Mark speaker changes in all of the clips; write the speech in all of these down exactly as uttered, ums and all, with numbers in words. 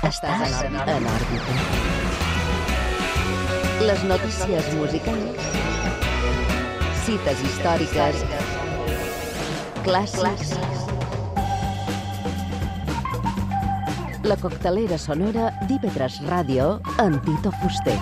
Speaker 1: Estàs en òrbita. Les notícies musicals, cites històriques, clàssics, la coctelera sonora d'I V tres Ràdio amb Tito Fuster.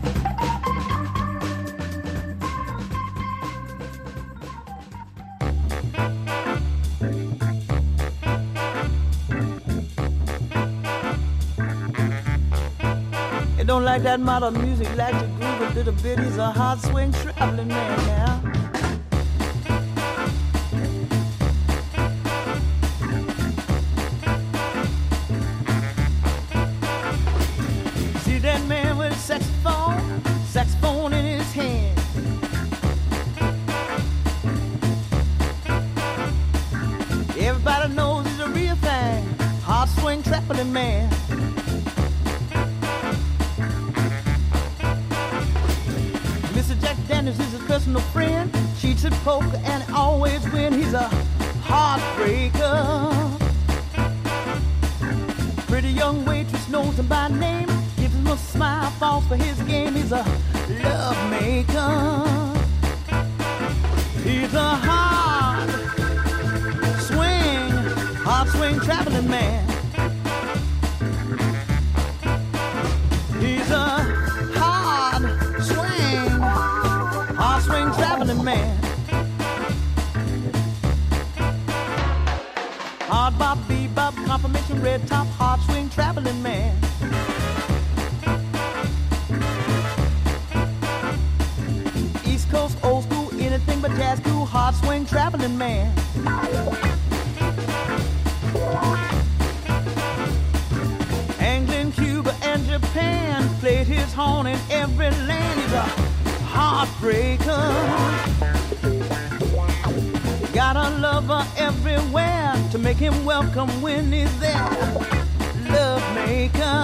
Speaker 2: Don't like that modern music, like to groove a little bit. He's a hard swing traveling man now. See that man with a saxophone, saxophone in his hand. Everybody knows he's a real thing, hard swing traveling man. Dennis is his personal friend, cheats at poker and always win. He's a heartbreaker. Pretty young waitress knows him by name, gives him a smile, falls for his game. He's a love maker. He's a hard swing, hard swing traveling man. He's a swing traveling man. Hard bop, bebop, confirmation, red top, hard swing traveling man. East Coast, old school, anything but jazz cool, hard swing traveling man. England, Cuba, and Japan played his horn in every land. He's a heartbreaker. Got a lover everywhere to make him welcome when he's there. Love maker.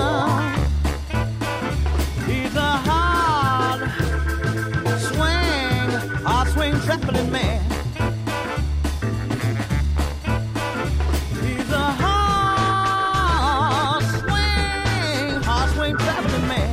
Speaker 2: He's a hard swing, hard swing traveling man. He's a hard swing, hard swing traveling man.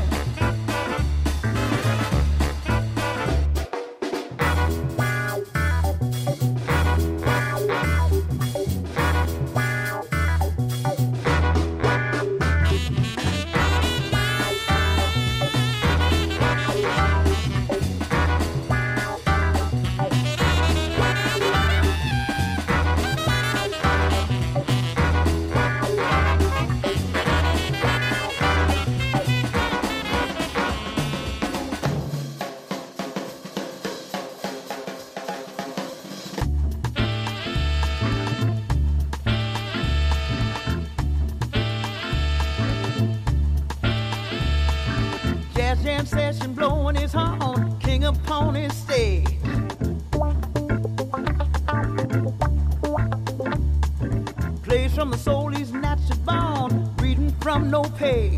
Speaker 2: Jam session blowing his horn, king upon his stage. Plays from the soul he's naturally born, reading from no page.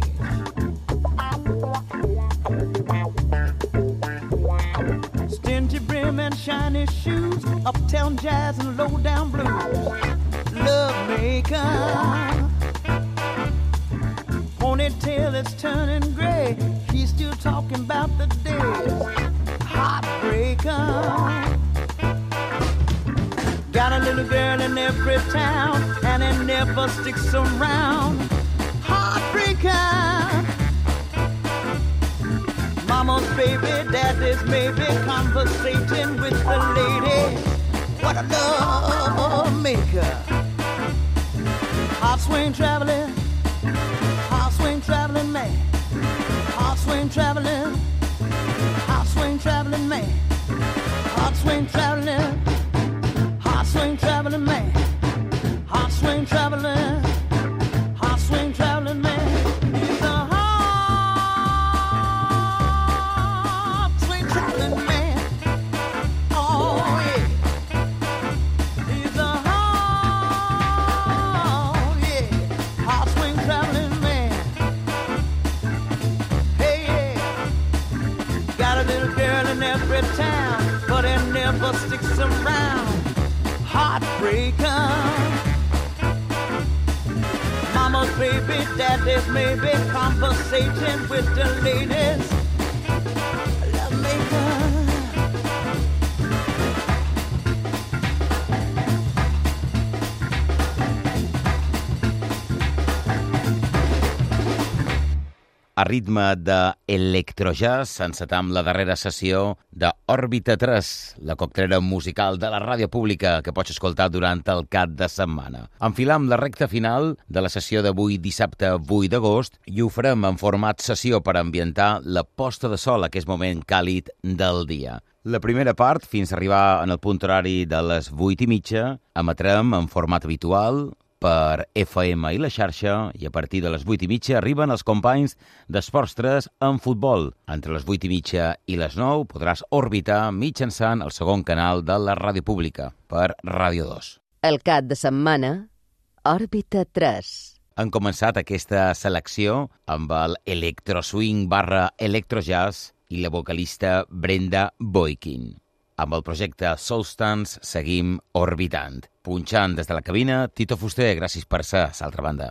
Speaker 2: Stingy brim and shiny shoes, uptown jazz and low down blues. Love maker. Ponytail that's turning gray, he's still talking about the days. Heartbreaker. Got a little girl in every town, and it never sticks around. Heartbreaker. Mama's baby, daddy's maybe, conversating with the lady. What a love maker. Heart swing traveling, hard swing traveling man. Hard swing traveling, hard swing traveling man. Hard swing traveling, hard swing traveling man. Hard swing traveling, hard swing traveling man. He's a hard swing traveling man. Oh yeah. He's a hard, yeah, hard swing traveling man. Got a little girl in every town, but it never sticks around. Heartbreaker. Mama's baby daddies, maybe conversation with the ladies. Love maker.
Speaker 3: A ritme d'electrojazz encetam la darrera sessió d'Òrbita tres, la coctelera musical de la ràdio pública que pots escoltar durant el cap de setmana. Enfilam la recta final de la sessió d'avui dissabte vuit d'agost i ho farem en format sessió per ambientar la posta de sol, aquest moment càlid del dia. La primera part, fins a arribar en el punt horari de les vuit i mitja, emetrem en format habitual per F M i la xarxa, i a partir de les vuit i mitja arriben els companys d'Esports tres en futbol. Entre les vuit i mitja i les nou podràs orbitar mitjançant el segon canal de la ràdio pública, per Ràdio dos.
Speaker 1: El cap de setmana, Òrbita tres.
Speaker 3: Han començat aquesta selecció amb el electroswing barra electrojazz i la vocalista Brenda Boykin. Amb el projecte Soulstance seguim orbitant. Punxant des de la cabina, Tito Fuster, gràcies per ser a l'altra banda.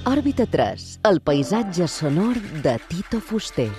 Speaker 1: Òrbita tres, el paisatge sonor de Tito Fuster.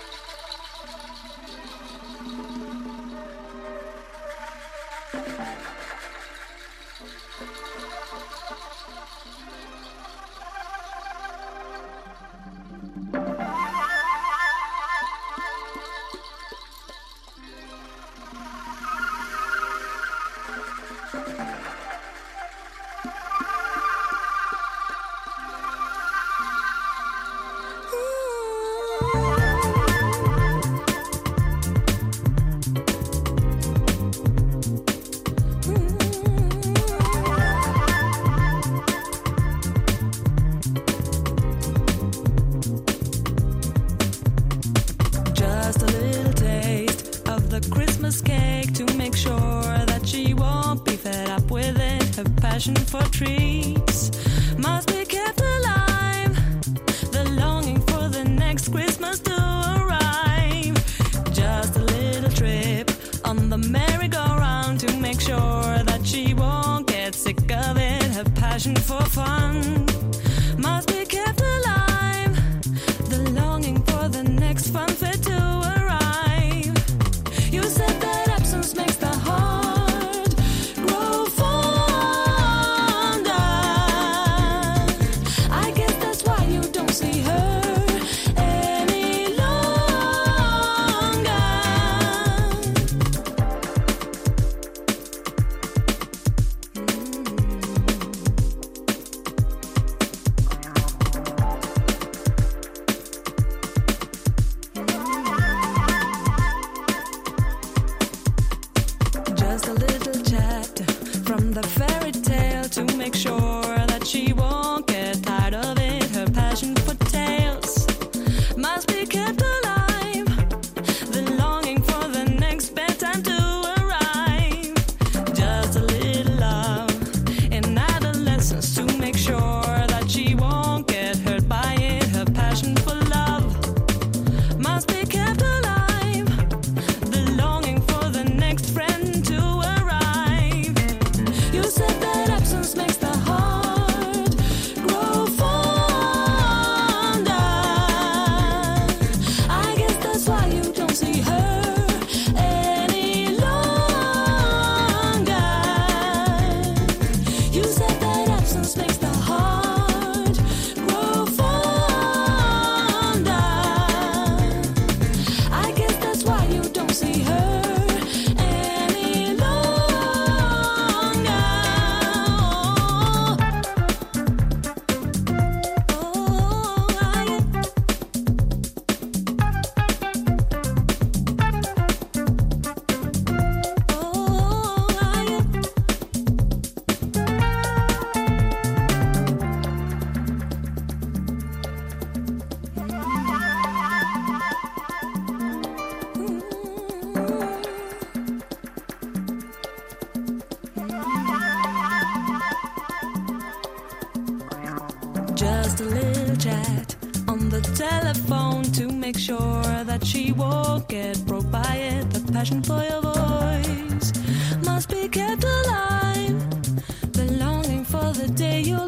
Speaker 4: Just a little chat on the telephone to make sure that she won't get broke by it. The passion for your voice must be kept alive. The longing for the day you'll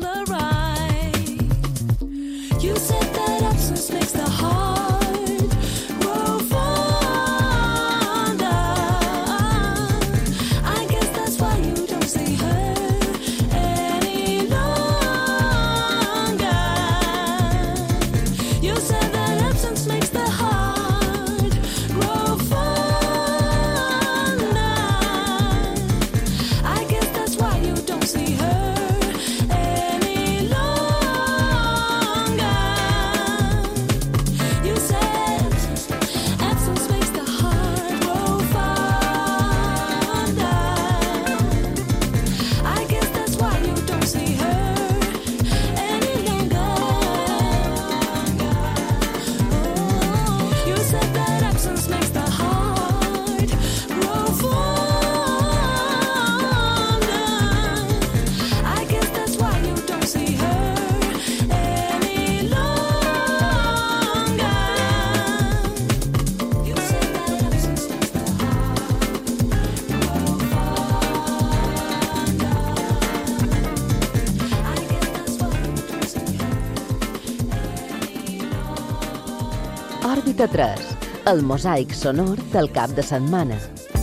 Speaker 4: arrive. You said that absence makes the heart grow fonder. I guess that's why you don't see her any longer. You said that absence makes the heart grow fonder. I guess that's why you don't see her
Speaker 1: Òrbita tres, el mosaic sonor del cap de setmana.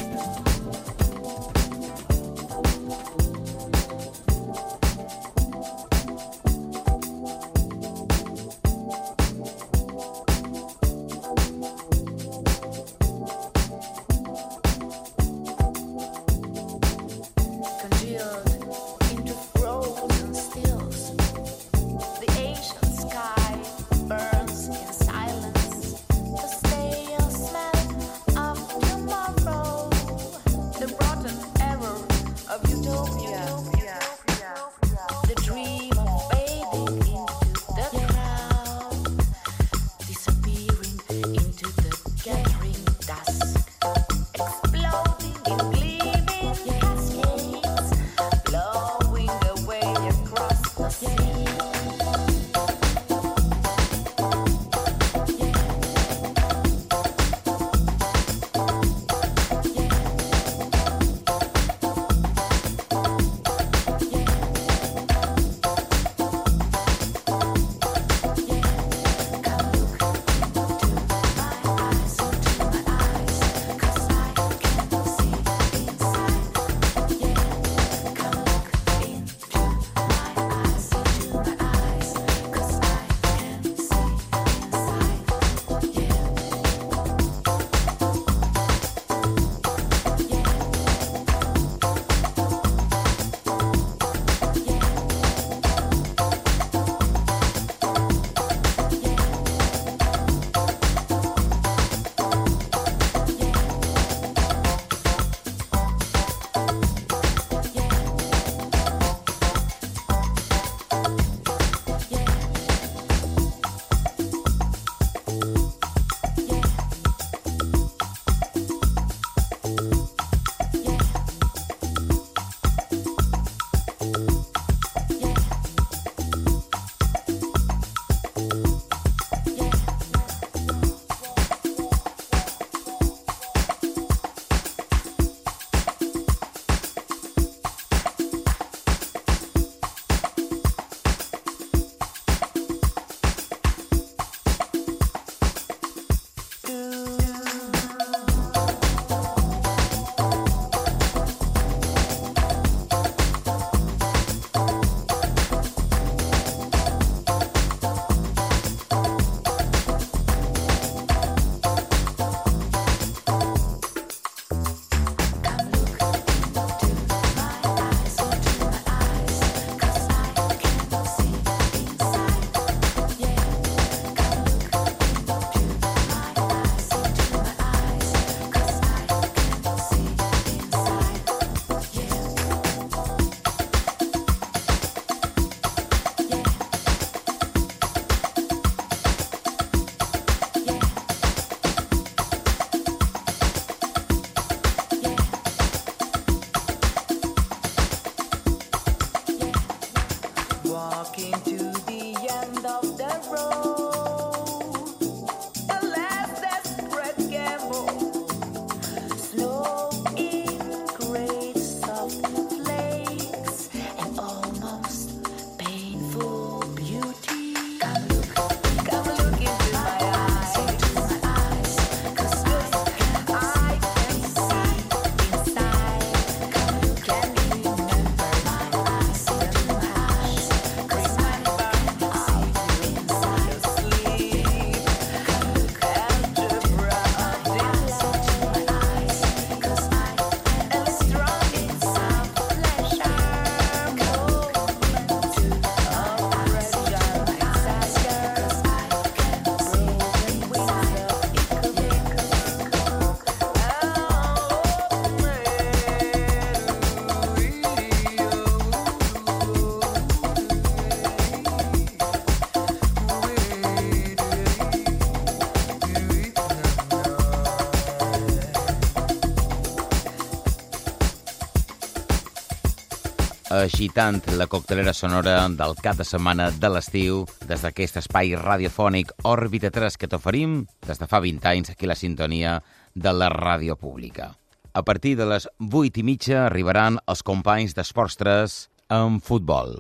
Speaker 3: agitant la coctelera sonora del cap de setmana de l'estiu des d'aquest espai radiofònic Òrbita tres que t'oferim des de fa vint anys aquí a la sintonia de la ràdio pública. A partir de les vuit i mitja arribaran els companys d'Esports tres amb futbol.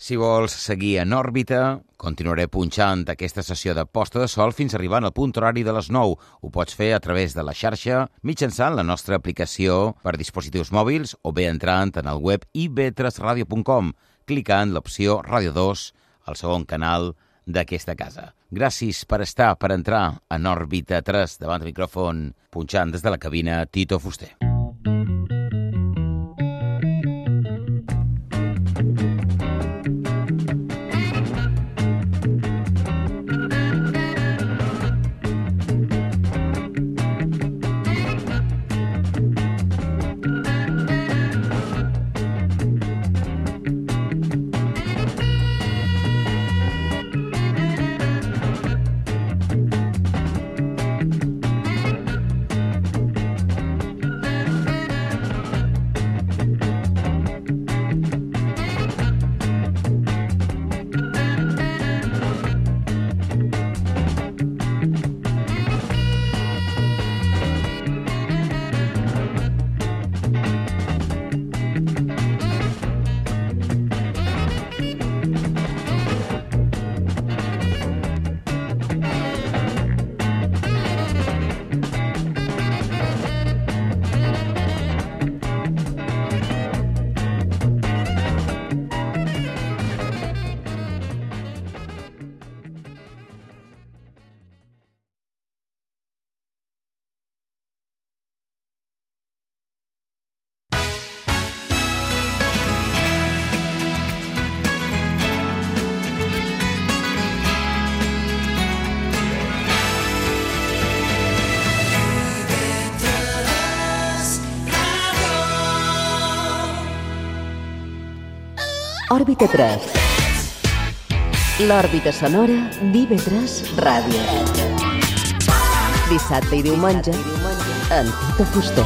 Speaker 3: Si vols seguir en òrbita, continuaré punxant aquesta sessió de posta de sol fins arribant al punt horari de les nou. Ho pots fer a través de la xarxa, mitjançant la nostra aplicació per dispositius mòbils o bé entrant en el web i be tres radio punt com, clicant l'opció Ràdio dos, el segon canal d'aquesta casa. Gràcies per estar, per entrar en òrbita tres davant del micròfon, punxant des de la cabina Tito Fuster.
Speaker 1: Òrbita tres. L'òrbita sonora d'I B tres Ràdio. Dissabte i diumenge, en Tito Fuster.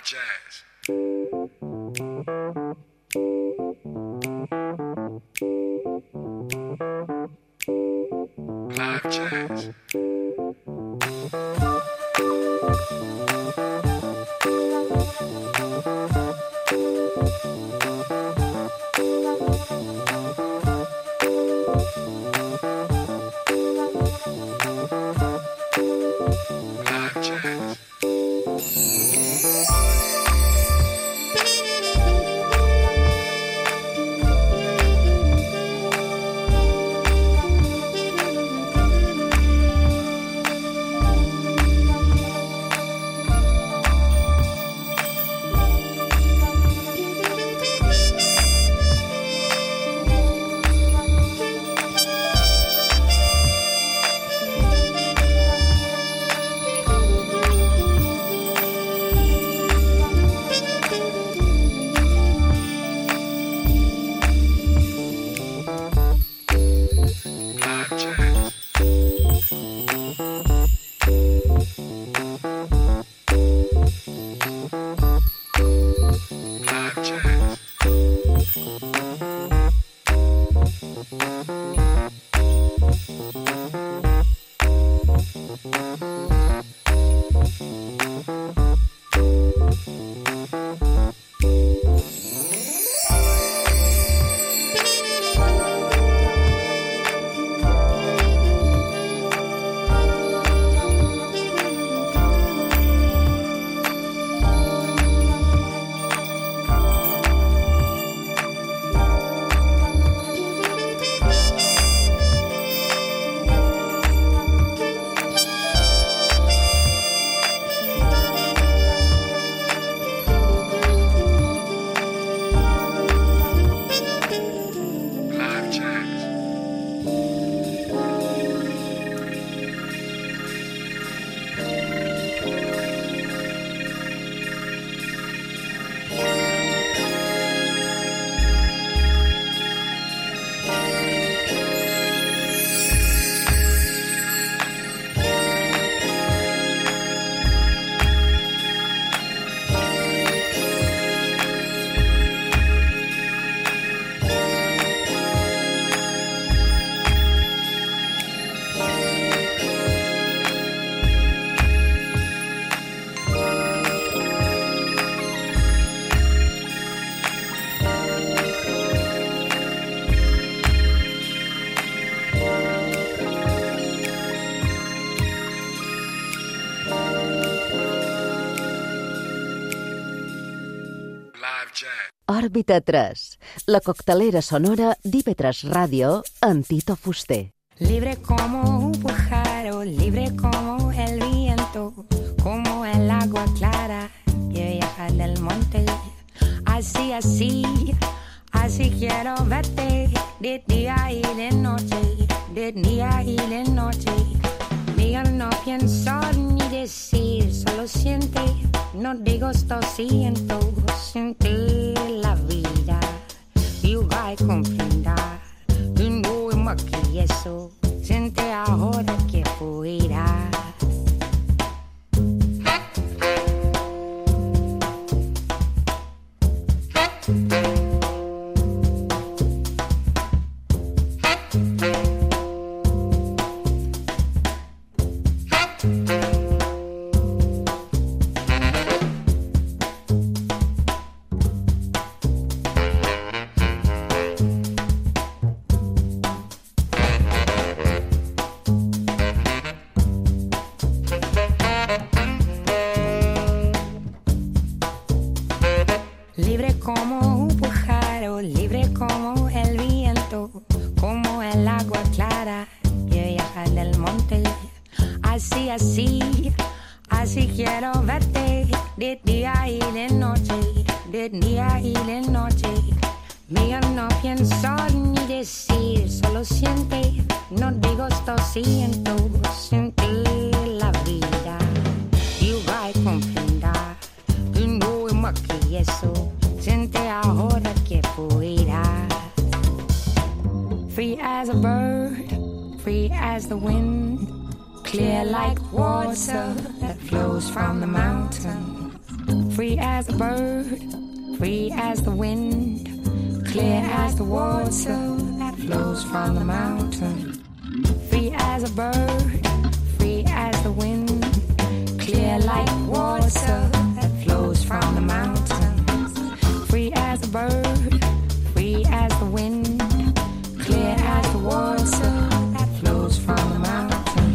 Speaker 5: Jazz. Live Jazz. Live Jazz.
Speaker 1: Òrbita tres, la coctelera sonora d'I V tres Ràdio amb Tito Fuster.
Speaker 6: Libre como un pájaro, libre como el viento, como el agua clara que viaja del monte. Así, así, así quiero verte, de día y de noche, de día y de noche. Digo, no pienso ni decir, solo siente, no digo esto siento, sentir la vida, y va a comprender, y no es más que eso, siente ahora que fuera. Libre como un pájaro, libre como el viento, como el agua clara que viaja del monte. Así, así, así quiero verte, de día y de noche, de día y de noche. Mira, no pienso ni decir, solo siente, no digo esto siento, sentir la vida, y va a comprender, y no es más que eso. Siente ahora que fuera. Free as a bird, free as the wind, clear like water that flows from the mountain. free as a bird, free as the wind, clear as the water that flows from the mountain. Free as a bird, free as the wind, clear like water that flows from the mountains. Free as a bird, free as the wind, clear as the water that flows from the mountains.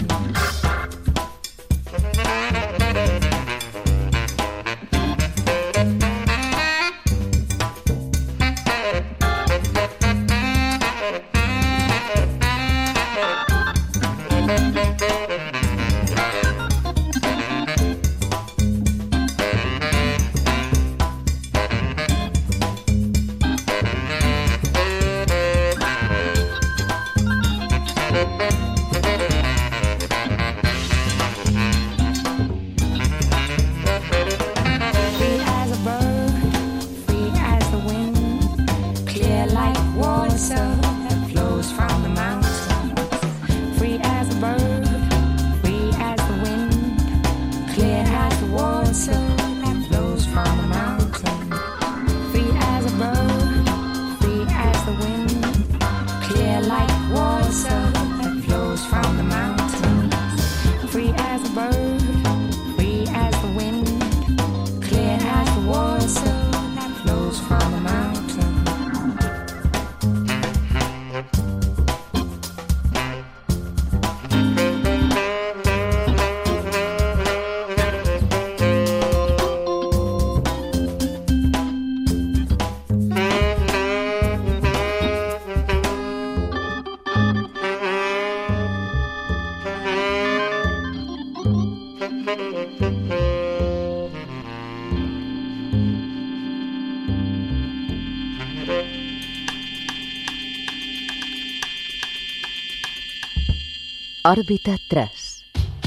Speaker 1: Òrbita tres.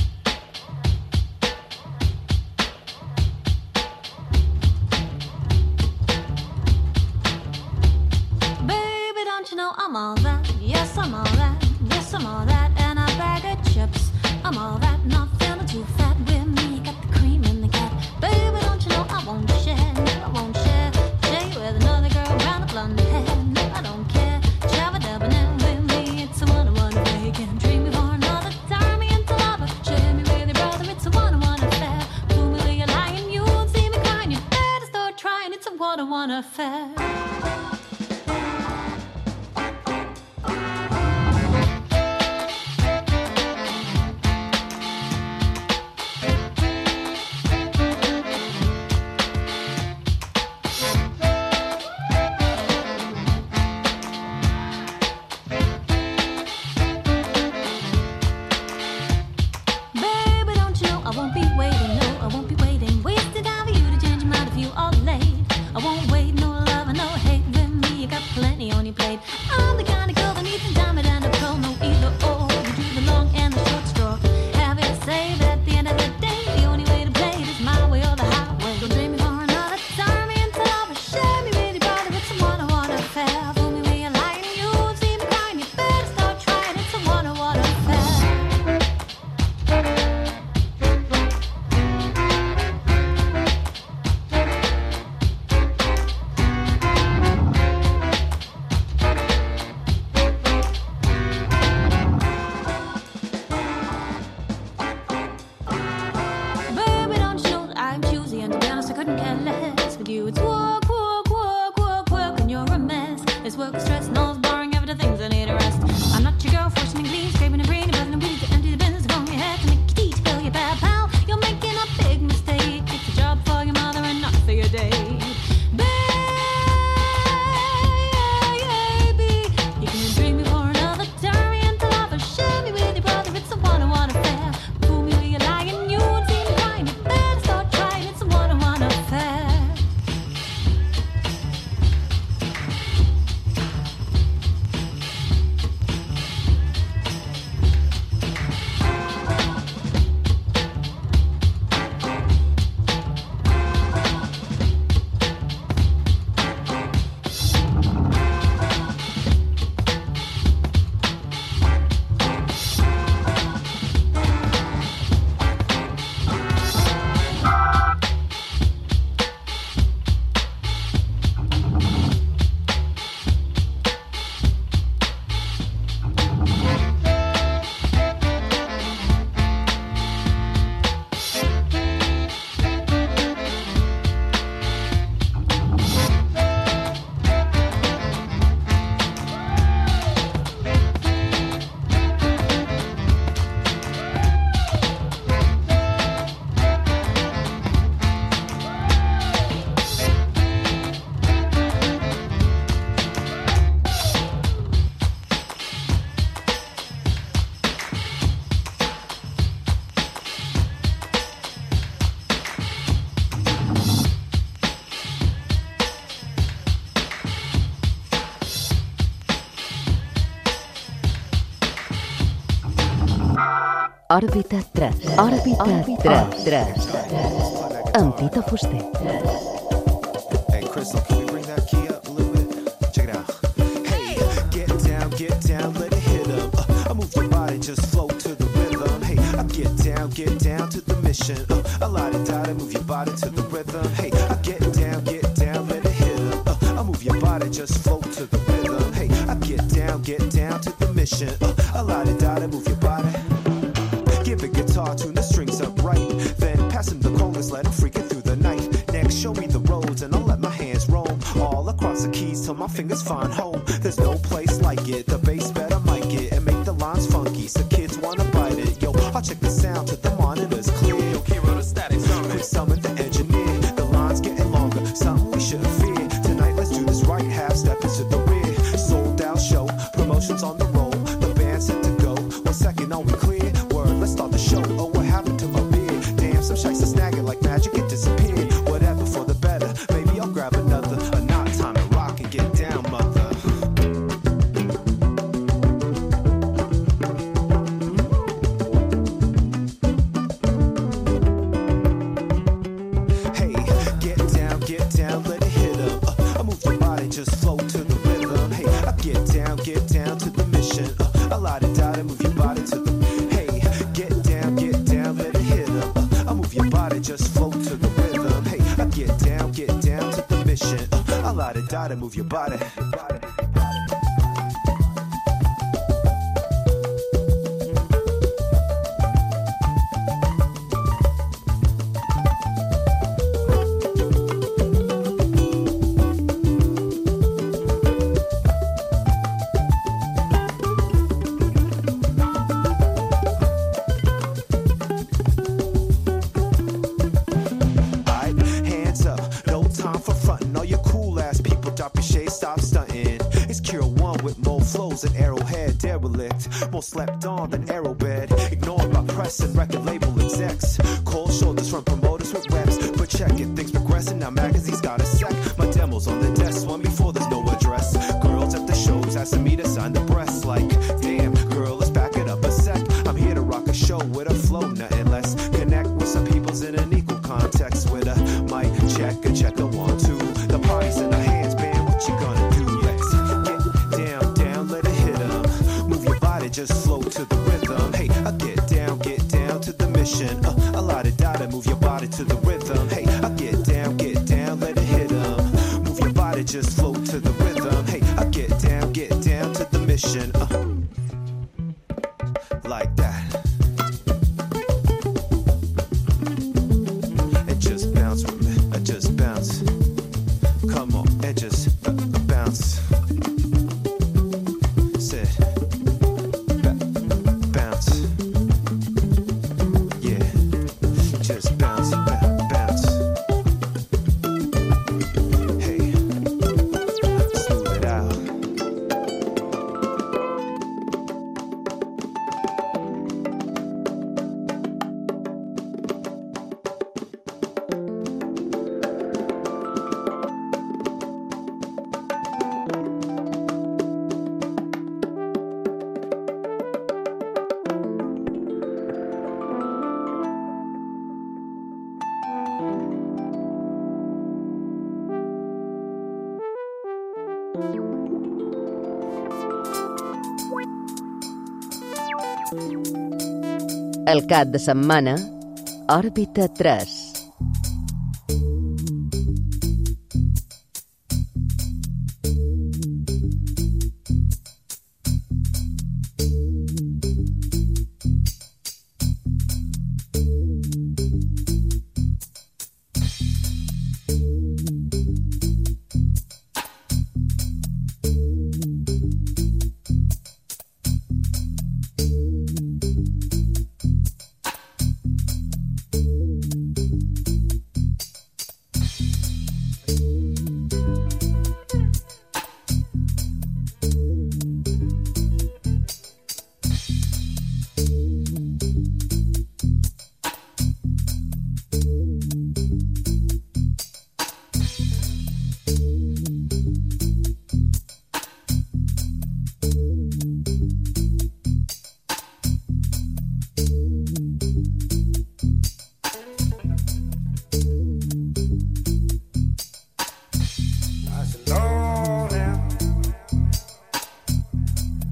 Speaker 7: Baby, don't you know I'm all that? Yes, I'm all that. Yes, I'm all that. And a bag of chips. I'm all that. Not feeling too fat with me. Got the cream in the cat. Baby, don't you know I won't share? I won't share. Share you with another girl round the blonde hair. No, I don't care. Jabba dabba now with me. It's a one on one way. Can't dream before. What a one affair. Baby, don't you know I won't be waiting? No, I won't be waiting. Wasted time for you to change your mind if you are late. I won't wait, no love and no hate with me. You got plenty on your plate. I'm the kind of girl that needs a diamond and a pearl, no either or. You do the long and the short straw. Have it saved at the end of the day. The only way to play it is my way or the highway. Don't dream me for another time until I'll share me with your brother. It's a one-on-one affair. Fool me when you're lying, you won't see me crying. You better start trying. It's a one-on-one affair.
Speaker 1: Òrbita tres. Òrbita tres. Amb Tito Fuster.
Speaker 8: Hey, Crystal, can we bring that key up a little bit? Check it out. Hey, get down, get down, let it hit 'em. Uh, I move your body, just flow to the rhythm. Hey, I get down, get down to the mission. Uh, I lie it down and move your body to the rhythm. Hey, I get down, get down, let it hit 'em. Uh, I move your body, just flow to the rhythm. Hey, I get down, get down to the mission. Uh, I lie it down and move your body. Give a guitar, tune the strings up right. Then pass him the congas, let him freak it through the night. Next, show me the roads and I'll let my hands roam all across the keys till my fingers find home. There's no place like it, the bass better mic it and make the lines funky so kids wanna bite it. Yo, I'll check the sound till the monitor's clear. Yo, Kiro, the static summon. Quick summon the engineer, the line's getting longer, something we shouldn't fear. Tonight, let's do this right, half step into the rear. Sold out show, promotions on the roll, the band's set to go. One second, are we clear? Let's start the show. Oh, what happened to my beard? Damn, some shites to snag it like magic, it disappeared. Whatever for the better. Maybe I'll grab another. A knot, time to rock and get down, mother. Hey, get down, get down, let it hit 'em. Uh, I move your body, just flow to the rhythm. Hey, I get down, get down to the mission. Uh, I lie it down and move your body to the just float to the rhythm. Hey, I get down, get down to the mission. Uh, I lie to die to move your body. An arrowhead derelict, more slept on than arrowbed, ignored by press and record label execs, cold shoulders from promoters with reps, but check it, things progressing, now magazines got a sec, my demo's on the desk, one before there's no address, girls at the shows asking me to sign the breasts, like, damn, girl, let's back it up a sec, I'm here to rock a show with a flow, nothing less, connect with some people's in an equal context, with a mic check, a check, a one, two, the party's in our hands, man, what you gonna do, let's get down, just flow to the rhythm. Hey, I get down, get down to the mission. Uh, I lie to die to move your body to the rhythm. Hey, I get down, get down, let it hit 'em. Move your body, just flow to the rhythm. Hey, I get down, get down to the mission. Uh, like that. And just bounce with me. I just bounce. Come on, and just uh, bounce. Sit.
Speaker 1: El cap de setmana, Òrbita tres.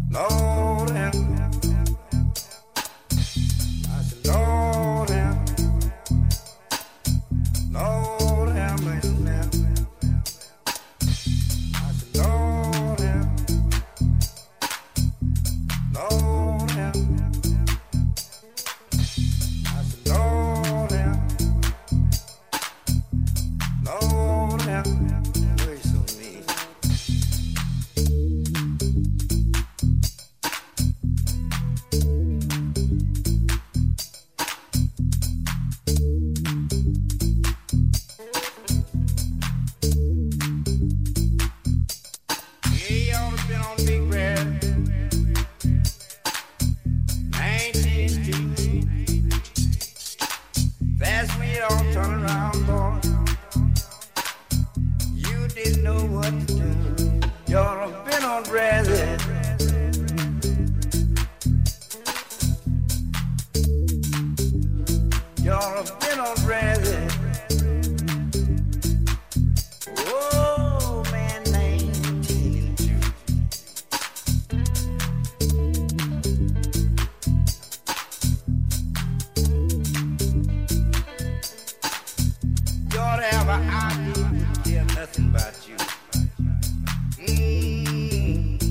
Speaker 9: Lord have I said, Lord have Lord have mercy now. I said, Lord have Lord have I said, Lord have Lord have mercy on me. Yeah, y'all have been on Big Red. nineteen two. That's when it all turned around, boy. You didn't know what to do. Y'all have been on Brazil. Y'all have been on Brazil. Oh, man, nineteen two. You ought to have an idea to tell nothing about you. Mm.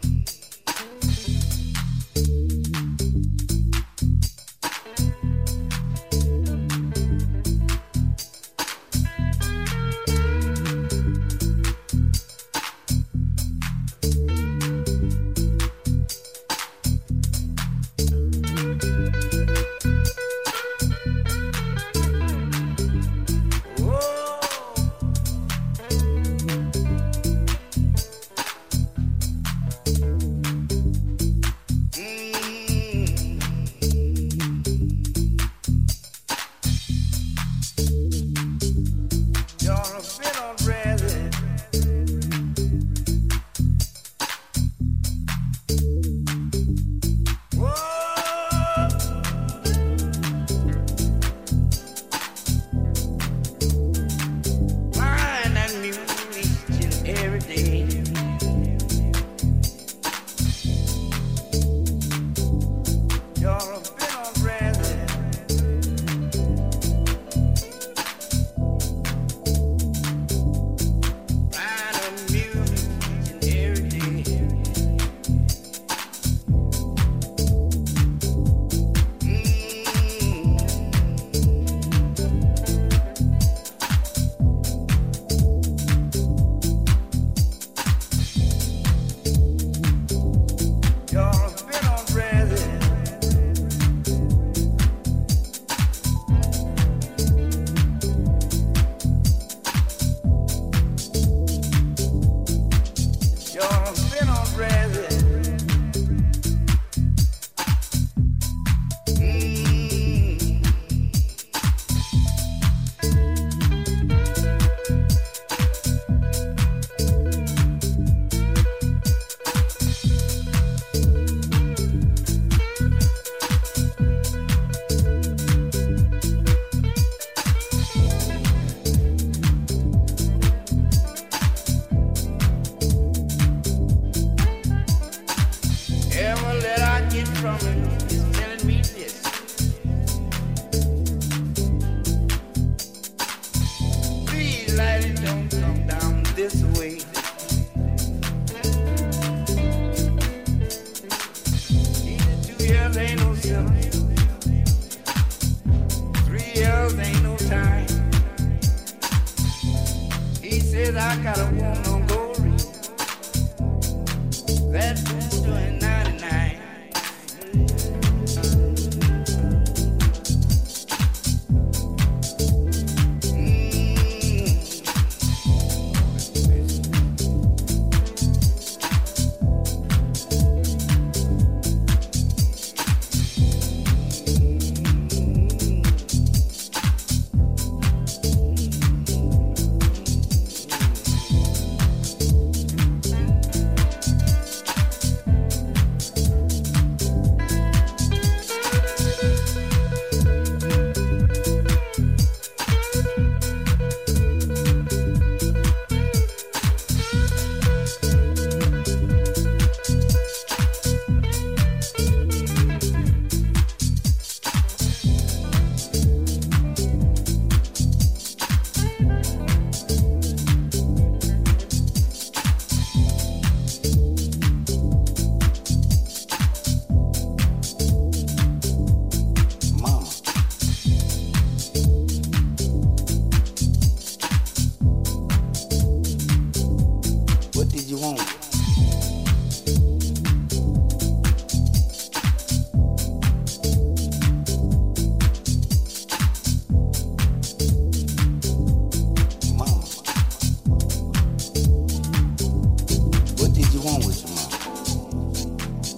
Speaker 9: says I got a woman on gold ring. That fool's doing ninety-nine.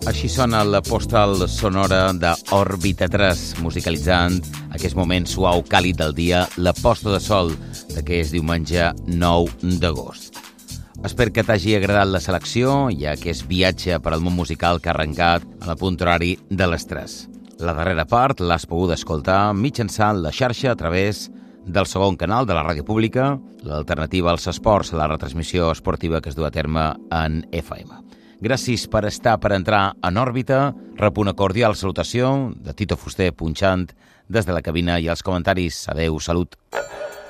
Speaker 3: Així sona la postal sonora d'Òrbita tres, musicalitzant aquest moment suau, càlid del dia, la posta de sol d'aquest diumenge nou d'agost. Espero que t'hagi agradat la selecció i aquest viatge per al món musical que ha arrencat a la punt horari de les tres. La darrera part l'has pogut escoltar mitjançant la xarxa a través del segon canal de la ràdio pública, l'alternativa als esports, la retransmissió esportiva que es du a terme en F M. Gràcies per estar, per entrar en òrbita. Rep una cordial salutació de Tito Fuster punxant des de la cabina i els comentaris. Adeu, salut.